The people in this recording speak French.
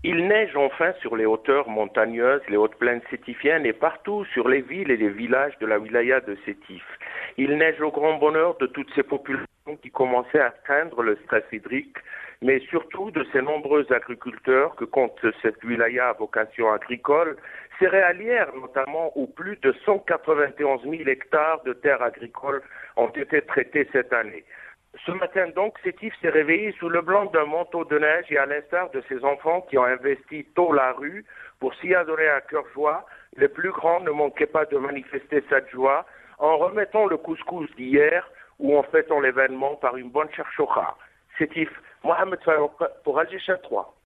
Il neige enfin sur les hauteurs montagneuses, les hautes plaines sétifiennes et partout sur les villes et les villages de la wilaya de Sétif. Il neige au grand bonheur de toutes ces populations qui commençaient à craindre le stress hydrique, mais surtout de ces nombreux agriculteurs que compte cette wilaya à vocation agricole, céréalière notamment, où plus de 191 000 hectares de terres agricoles ont été traités cette année. Ce matin donc, Sétif s'est réveillé sous le blanc d'un manteau de neige et à l'instar de ses enfants qui ont investi tôt la rue pour s'y adorer à cœur joie, les plus grands ne manquaient pas de manifester cette joie en remettant le couscous d'hier ou en fêtant l'événement par une bonne charchocha. Sétif, Mohamed Farouk pour Alger 3.